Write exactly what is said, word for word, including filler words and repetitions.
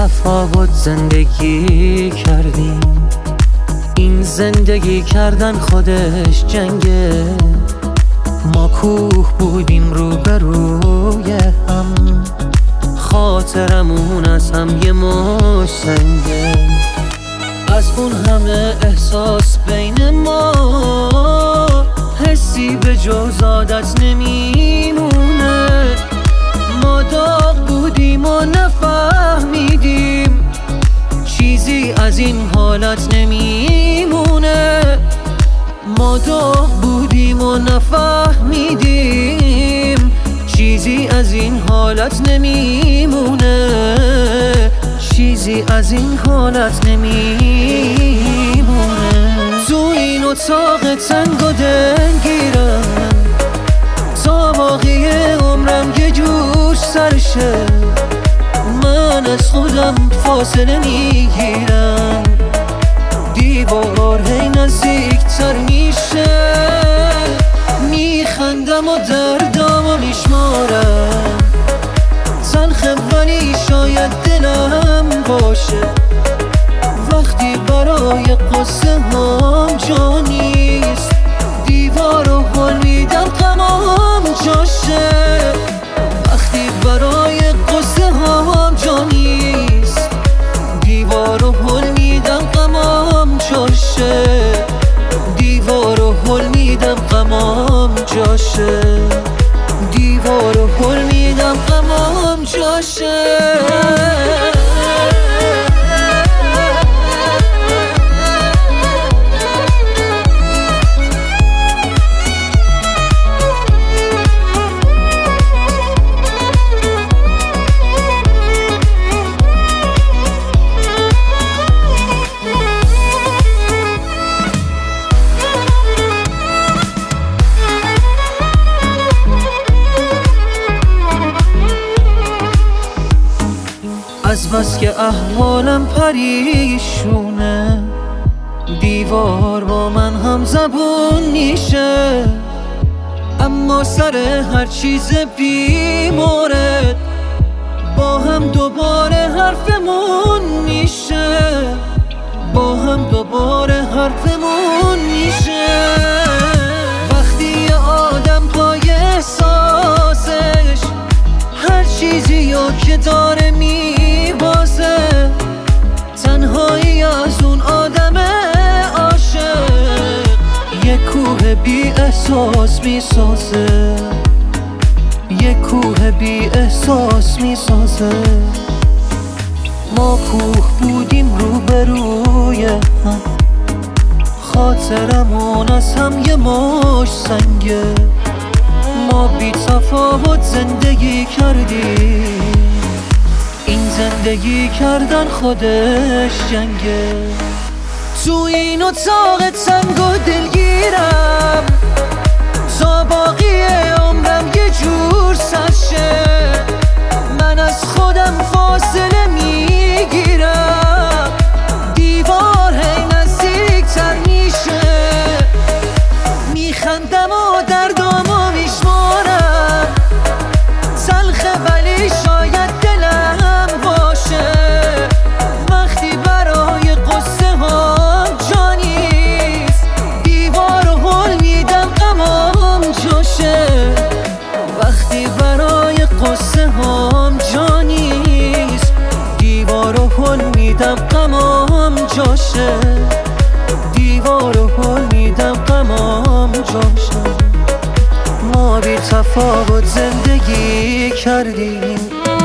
تفاوت زندگی کردیم. این زندگی کردن خودش جنگه. ما کوه بودیم روبروی هم، خاطرمون از هم یه مش سنگه. از اون همه احساس بین ما حسی به جز عادت نمیمونه. ما داغ بودیم و نفهمیدیم چیزی از این حالت نمیمونه. ما داغ بودیم و نفهمیدیم چیزی از این حالت نمیمونه. چیزی از این حالت نمیمونه. تو این اتاق تنگ و دلگیرم تا باقی عمرم یه جور سرشه. من از خودم فاصله میگیرم، دیوار هی نزدیکتر میشه. میخندم و دردامو میشمارم، تلخه ولی شاید دلم باشه. وقتی برای قصه هم جا نیست، دیوار رو حل میدم تمام جاشه. وقتی برای قصه هم جا نیست، دیوار رو حل میدم تمام جاشه. دیوار رو حل میدم تمام جاشه. دیوار رو حل میدم تمام جاشه. از بس که احوالم پریشونه، دیوار با من هم زبون میشه. اما سر هر چیز بی مورد با هم دوباره حرفمون میشه. با هم دوباره حرفمون میشه. وقتی یه آدم پای احساسش هر چیزی رو که داره میبازه، تنهایی از اون آدم عاشق یه کوه بی احساس میسازه. یه کوه بی احساس میسازه. ما کوه بودیم روبروی هم، خاطرمون از هم یه مش سنگه. ما بی تفاوت زندگی کردیم. این زندگی کردن خودش جنگه. تو این اتاق تنگ و دلگیرم تا باقی عمرم یه جور سرشه. من از خودم فاصله میگیرم، دیوار هی نزدیکتر میشه. میخندم و دردامو میشمارم، تلخه ولی شاید دلم باشه. وقتی برای قصه هم جا نیست، دیوار رو حل میدم تمام جاشه. وقتی برای قصه هم جا نیست، دیوار رو حل میدم تمام جاشه. دیوار رو حل میدم تمام جاشه. ما بی تفاوت زندگی کردیم.